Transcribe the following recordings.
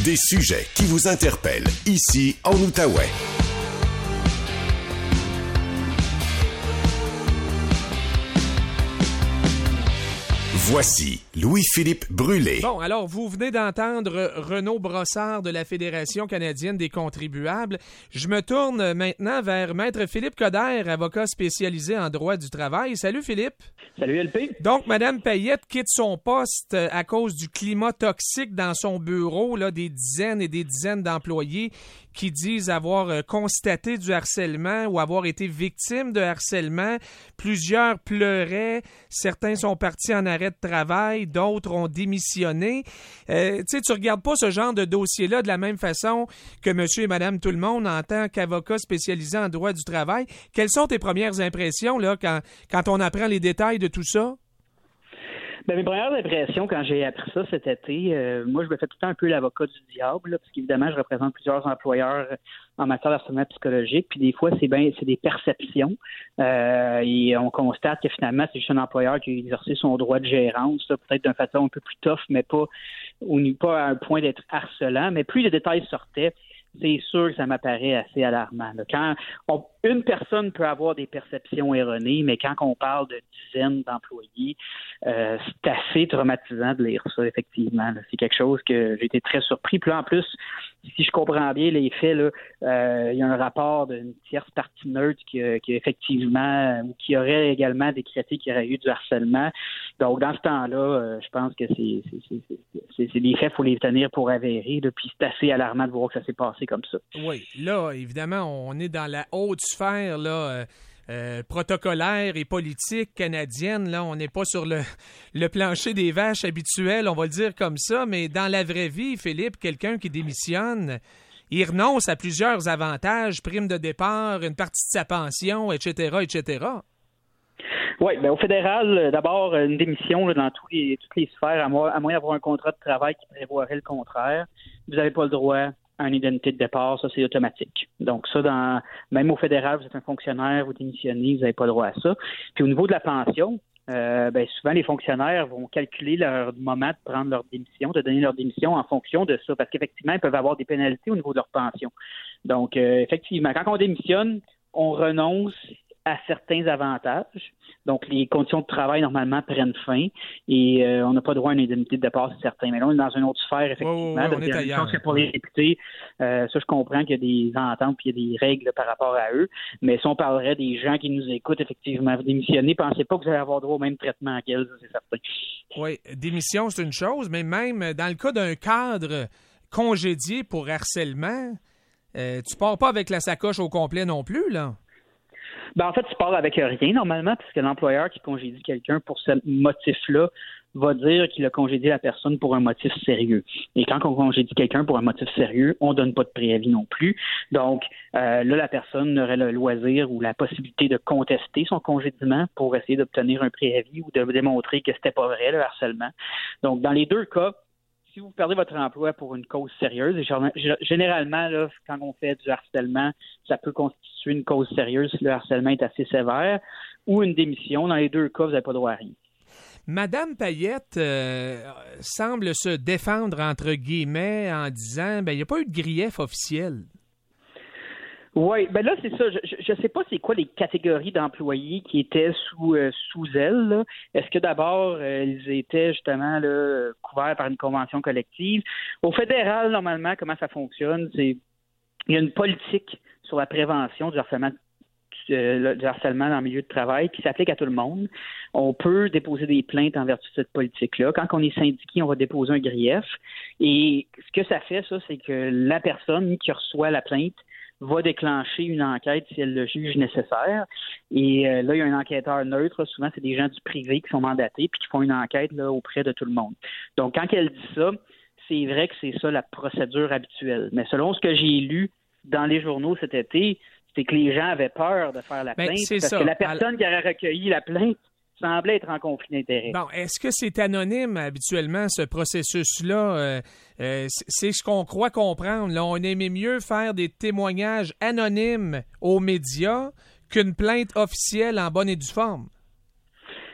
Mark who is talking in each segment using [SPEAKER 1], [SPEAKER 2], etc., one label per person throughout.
[SPEAKER 1] Des sujets qui vous interpellent ici en Outaouais. Voici Louis-Philippe Brûlé.
[SPEAKER 2] Bon, alors, vous venez d'entendre Renaud Brossard de la Fédération canadienne des contribuables. Je me tourne maintenant vers Maître Philippe Coderre, avocat spécialisé en droit du travail. Salut, Philippe.
[SPEAKER 3] Salut, LP.
[SPEAKER 2] Donc, Mme Payette quitte son poste à cause du climat toxique dans son bureau, là, des dizaines et des dizaines d'employés qui disent avoir constaté du harcèlement ou avoir été victimes de harcèlement. Plusieurs pleuraient, certains sont partis en arrêt de travail, d'autres ont démissionné. Tu sais, tu regardes pas ce genre de dossier-là de la même façon que monsieur et madame tout le monde en tant qu'avocat spécialisé en droit du travail. Quelles sont tes premières impressions là quand on apprend les détails de tout ça?
[SPEAKER 3] Ben, mes premières impressions, quand j'ai appris ça cet été, moi, je me fais tout le temps un peu l'avocat du diable, là, parce qu'évidemment, je représente plusieurs employeurs en matière d'harcèlement psychologique, puis des fois, c'est des perceptions, et on constate que finalement, c'est juste un employeur qui a exercé son droit de gérance, là, peut-être d'une façon un peu plus tough, mais pas à un point d'être harcelant, mais plus les détails sortaient, c'est sûr que ça m'apparaît assez alarmant. Là. Quand une personne peut avoir des perceptions erronées, mais quand on parle de dizaines d'employés, c'est assez traumatisant de lire ça, effectivement. Là. C'est quelque chose que j'ai été très surpris. Puis là, en plus, si je comprends bien les faits, là, il y a un rapport d'une tierce partie neutre qui effectivement, ou qui aurait également décrété qu'il y aurait eu du harcèlement. Donc, dans ce temps-là, je pense que c'est des faits, il faut les tenir pour avérés. Là, puis c'est assez alarmant de voir que ça s'est passé comme ça.
[SPEAKER 2] Oui, là, évidemment, on est dans la haute sphère, là, protocolaire et politique canadienne. Là, on n'est pas sur le plancher des vaches habituel, on va le dire comme ça, mais dans la vraie vie, Philippe, quelqu'un qui démissionne, il renonce à plusieurs avantages, prime de départ, une partie de sa pension, etc., etc.
[SPEAKER 3] Oui, bien au fédéral, d'abord, une démission là, dans toutes les sphères, à moins d'avoir un contrat de travail qui prévoirait le contraire, vous n'avez pas le droit à une indemnité de départ, ça c'est automatique. Donc ça, même au fédéral, vous êtes un fonctionnaire, vous démissionnez, vous n'avez pas le droit à ça. Puis au niveau de la pension, souvent les fonctionnaires vont calculer leur moment de prendre leur démission, de donner leur démission en fonction de ça, parce qu'effectivement, ils peuvent avoir des pénalités au niveau de leur pension. Donc, effectivement, quand on démissionne, on renonce à certains avantages. Donc, les conditions de travail, normalement, prennent fin et on n'a pas droit à une indemnité de départ, c'est certain. Mais là, on est dans une autre sphère, effectivement.
[SPEAKER 2] Oui, on est ailleurs.
[SPEAKER 3] Pour les députés, ça, je comprends qu'il y a des ententes puis il y a des règles là, par rapport à eux. Mais si on parlerait des gens qui nous écoutent, effectivement, vous démissionnez, pensez pas que vous allez avoir droit au même traitement qu'elles, ça, c'est certain.
[SPEAKER 2] Oui, démission, c'est une chose, mais même dans le cas d'un cadre congédié pour harcèlement, tu pars pas avec la sacoche au complet non plus, là?
[SPEAKER 3] Ben, en fait, tu pars avec rien, normalement, puisque l'employeur qui congédie quelqu'un pour ce motif-là va dire qu'il a congédié la personne pour un motif sérieux. Et quand on congédie quelqu'un pour un motif sérieux, on donne pas de préavis non plus. Donc, là, la personne aurait le loisir ou la possibilité de contester son congédiement pour essayer d'obtenir un préavis ou de démontrer que c'était pas vrai, le harcèlement. Donc, dans les deux cas, si vous perdez votre emploi pour une cause sérieuse, et généralement, là, quand on fait du harcèlement, ça peut constituer une cause sérieuse si le harcèlement est assez sévère, ou une démission. Dans les deux cas, vous n'avez pas droit à rien.
[SPEAKER 2] Madame Payette semble se défendre, entre guillemets, en disant il n'y a pas eu de grief officiel.
[SPEAKER 3] Oui, ben là, c'est ça. Je sais pas c'est quoi les catégories d'employés qui étaient sous elle, là. Est-ce que d'abord, ils étaient justement là, couverts par une convention collective? Au fédéral, normalement, comment ça fonctionne? Il y a une politique sur la prévention du harcèlement dans le milieu de travail qui s'applique à tout le monde. On peut déposer des plaintes en vertu de cette politique-là. Quand on est syndiqué, on va déposer un grief. Et ce que ça fait, ça, c'est que la personne qui reçoit la plainte va déclencher une enquête si elle le juge nécessaire. Et là, il y a un enquêteur neutre. Souvent, c'est des gens du privé qui sont mandatés puis qui font une enquête là, auprès de tout le monde. Donc, quand elle dit ça, c'est vrai que c'est ça la procédure habituelle. Mais selon ce que j'ai lu dans les journaux cet été, c'est que les gens avaient peur de faire la plainte parce que la personne qui aurait recueilli la plainte semblait être en conflit d'intérêts.
[SPEAKER 2] Bon, est-ce que c'est anonyme habituellement, ce processus-là? C'est ce qu'on croit comprendre. Là, on aimait mieux faire des témoignages anonymes aux médias qu'une plainte officielle en bonne et due forme.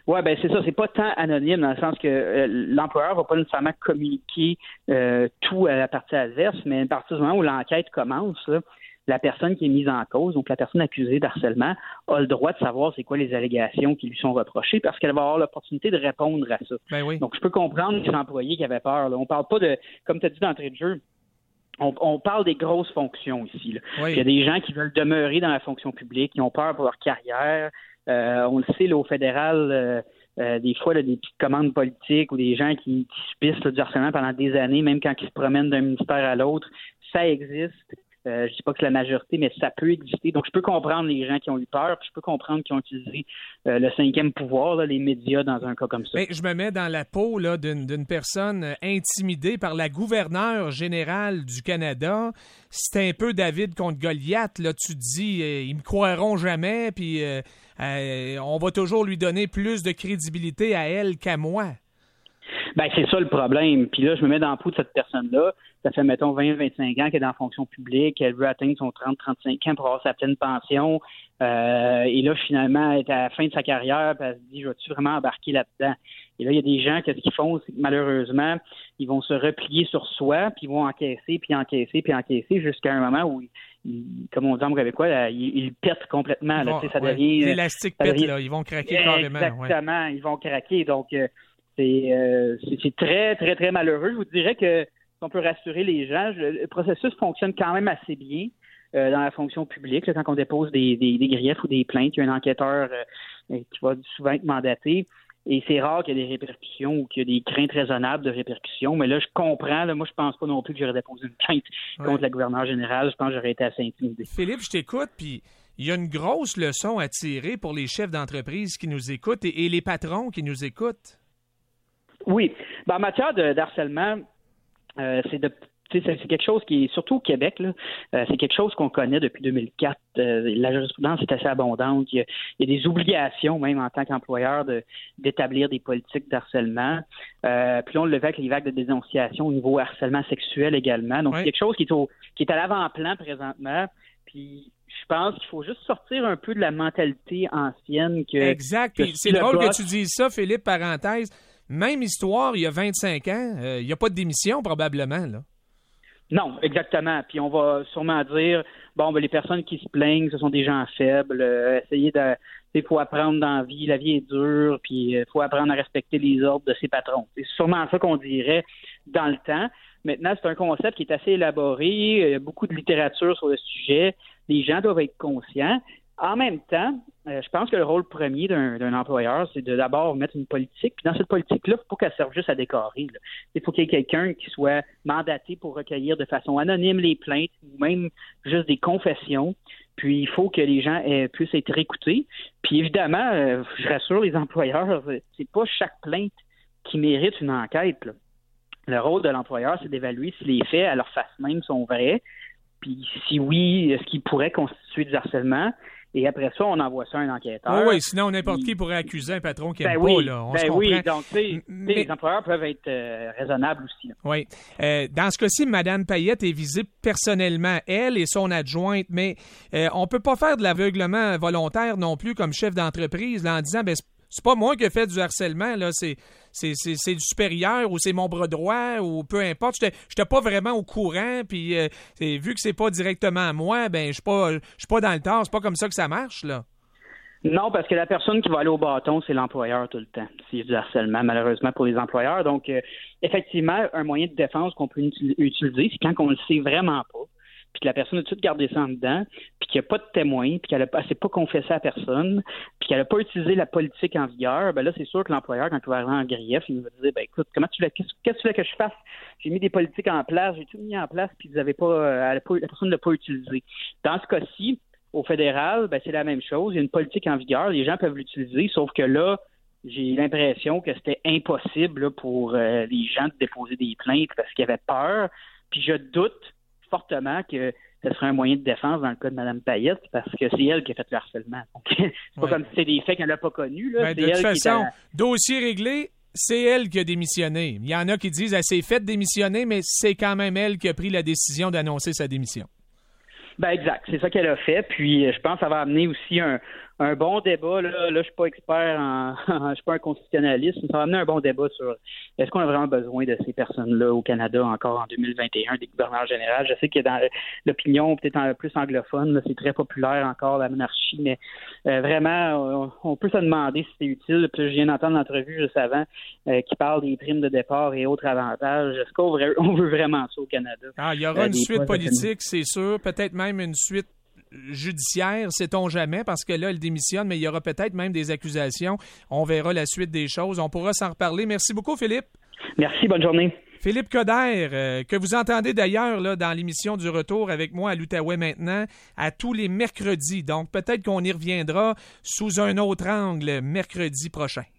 [SPEAKER 3] Oui, ben c'est ça, c'est pas tant anonyme dans le sens que l'employeur va pas nécessairement communiquer tout à la partie adverse, mais à partir du moment où l'enquête commence, là, la personne qui est mise en cause, donc la personne accusée d'harcèlement, a le droit de savoir c'est quoi les allégations qui lui sont reprochées parce qu'elle va avoir l'opportunité de répondre à ça.
[SPEAKER 2] Ben oui.
[SPEAKER 3] Donc, je peux comprendre les employés qui avaient peur. Là. On parle pas de, comme tu as dit d'entrée de jeu, on parle des grosses fonctions ici. Là.
[SPEAKER 2] Oui.
[SPEAKER 3] Il y a des gens qui veulent demeurer dans la fonction publique, qui ont peur pour leur carrière. On le sait, là, au fédéral, des fois, là, des petites commandes politiques ou des gens qui subissent là, du harcèlement pendant des années, même quand ils se promènent d'un ministère à l'autre, ça existe. Je dis pas que c'est la majorité, mais ça peut exister. Donc, je peux comprendre les gens qui ont eu peur, puis je peux comprendre qu'ils ont utilisé le cinquième pouvoir, là, les médias, dans un cas comme ça.
[SPEAKER 2] Ben, je me mets dans la peau là, d'une personne intimidée par la gouverneure générale du Canada. C'est un peu David contre Goliath. Là, tu te dis, ils me croiront jamais, puis on va toujours lui donner plus de crédibilité à elle qu'à moi.
[SPEAKER 3] Ben, c'est ça le problème. Puis là, je me mets dans la peau de cette personne-là. Ça fait, mettons, 20-25 ans qu'elle est dans la fonction publique. Elle veut atteindre son 30-35 ans pour avoir sa pleine pension. Et là, finalement, elle est à la fin de sa carrière. Puis elle se dit, je vais-tu vraiment embarquer là-dedans? Et là, il y a des gens, qu'est-ce qu'ils font? C'est que malheureusement, ils vont se replier sur soi, puis ils vont encaisser, puis encaisser, puis encaisser jusqu'à un moment où, comme on dit en québécois, là, ils pètent complètement. Là, ça devient...
[SPEAKER 2] L'élastique pète, là. Ils vont craquer carrément.
[SPEAKER 3] Exactement. Ils vont craquer. Donc... c'est très, très, très malheureux. Je vous dirais que si on peut rassurer les gens, le processus fonctionne quand même assez bien dans la fonction publique. Là, quand on dépose des griefs ou des plaintes, il y a un enquêteur qui va souvent être mandaté. Et c'est rare qu'il y ait des répercussions ou qu'il y ait des craintes raisonnables de répercussions. Mais là, je comprends. Là, moi, je pense pas non plus que j'aurais déposé une plainte contre la gouverneure générale. Je pense que j'aurais été assez intimidé.
[SPEAKER 2] Philippe, je t'écoute, puis il y a une grosse leçon à tirer pour les chefs d'entreprise qui nous écoutent et les patrons qui nous écoutent. Oui.
[SPEAKER 3] Ben, en matière d'harcèlement, c'est quelque chose qui est, surtout au Québec, là, c'est quelque chose qu'on connaît depuis 2004. La jurisprudence est assez abondante. Il y a des obligations, même en tant qu'employeur, d'établir des politiques d'harcèlement. Puis là, on le fait avec les vagues de dénonciation au niveau harcèlement sexuel également. Donc, c'est quelque chose qui est à l'avant-plan présentement. Puis, je pense qu'il faut juste sortir un peu de la mentalité ancienne.
[SPEAKER 2] Exact. Puis c'est drôle que tu dises ça, Philippe, parenthèse. Même histoire, il y a 25 ans, il n'y a pas de démission probablement, là.
[SPEAKER 3] Non, exactement. Puis on va sûrement dire, bon, ben les personnes qui se plaignent, ce sont des gens faibles. Il faut apprendre dans la vie est dure, puis il faut apprendre à respecter les ordres de ses patrons. C'est sûrement ça qu'on dirait dans le temps. Maintenant, c'est un concept qui est assez élaboré. Il y a beaucoup de littérature sur le sujet. Les gens doivent être conscients. En même temps, je pense que le rôle premier d'un employeur, c'est de d'abord mettre une politique. Puis dans cette politique-là, il ne faut pas qu'elle serve juste à décorer. Il faut qu'il y ait quelqu'un qui soit mandaté pour recueillir de façon anonyme les plaintes ou même juste des confessions. Puis il faut que les gens puissent être écoutés. Puis évidemment, je rassure les employeurs, c'est pas chaque plainte qui mérite une enquête, là. Le rôle de l'employeur, c'est d'évaluer si les faits à leur face même sont vrais. Puis si oui, est-ce qu'ils pourraient constituer du harcèlement? Et après ça, on envoie ça à un enquêteur.
[SPEAKER 2] Oui, sinon n'importe qui pourrait accuser un patron qui n'aime pas. Là. On se comprend.
[SPEAKER 3] Oui, donc les employeurs peuvent être raisonnables aussi. Là.
[SPEAKER 2] Oui. Dans ce cas-ci, Mme Payette est visée personnellement, elle et son adjointe, mais on ne peut pas faire de l'aveuglement volontaire non plus comme chef d'entreprise là, en disant c'est pas moi qui ai fait du harcèlement, là, c'est du supérieur ou c'est mon bras droit ou peu importe. J'étais pas vraiment au courant, puis vu que c'est pas directement à moi, ben je suis pas dans le tort. C'est pas comme ça que ça marche, là.
[SPEAKER 3] Non, parce que la personne qui va aller au bâton, c'est l'employeur tout le temps. C'est du harcèlement, malheureusement, pour les employeurs. Donc, effectivement, un moyen de défense qu'on peut utiliser, c'est quand on le sait vraiment pas, puis que la personne a tout gardé ça en dedans, puis qu'il n'y a pas de témoin, puis qu'elle s'est pas confessée à personne, puis qu'elle n'a pas utilisé la politique en vigueur, ben là, c'est sûr que l'employeur, quand il va arriver en grief, il va dire, ben écoute, qu'est-ce que tu veux que je fasse? J'ai mis des politiques en place, j'ai tout mis en place, puis la personne ne l'a pas utilisé. Dans ce cas-ci, au fédéral, ben c'est la même chose. Il y a une politique en vigueur, les gens peuvent l'utiliser, sauf que là, j'ai l'impression que c'était impossible là, pour les gens de déposer des plaintes parce qu'ils avaient peur, puis je doute fortement que ce serait un moyen de défense dans le cas de Mme Payette parce que c'est elle qui a fait le harcèlement. Donc, c'est pas comme si c'est des faits qu'elle n'a pas connus. Là.
[SPEAKER 2] De toute façon, dossier réglé, c'est elle qui a démissionné. Il y en a qui disent qu'elle s'est fait démissionner, mais c'est quand même elle qui a pris la décision d'annoncer sa démission.
[SPEAKER 3] Ben exact, c'est ça qu'elle a fait. Puis je pense que ça va amener aussi un un bon débat. Là, je suis pas expert je suis pas un constitutionnaliste. Ça va amener un bon débat sur est-ce qu'on a vraiment besoin de ces personnes-là au Canada encore en 2021, des gouverneurs généraux. Je sais que dans l'opinion peut-être plus anglophone, là, c'est très populaire encore la monarchie, mais vraiment, on peut se demander si c'est utile. Puis je viens d'entendre l'entrevue juste avant qui parle des primes de départ et autres avantages. Est-ce qu'on veut vraiment ça au Canada?
[SPEAKER 2] Il y aura une suite politique, c'est sûr. Peut-être même une suite judiciaire, sait-on jamais, parce que là, elle démissionne, mais il y aura peut-être même des accusations. On verra la suite des choses. On pourra s'en reparler. Merci beaucoup, Philippe.
[SPEAKER 3] Merci, bonne journée.
[SPEAKER 2] Philippe Coderre, que vous entendez d'ailleurs là, dans l'émission du Retour avec moi à l'Outaouais maintenant, à tous les mercredis. Donc, peut-être qu'on y reviendra sous un autre angle mercredi prochain.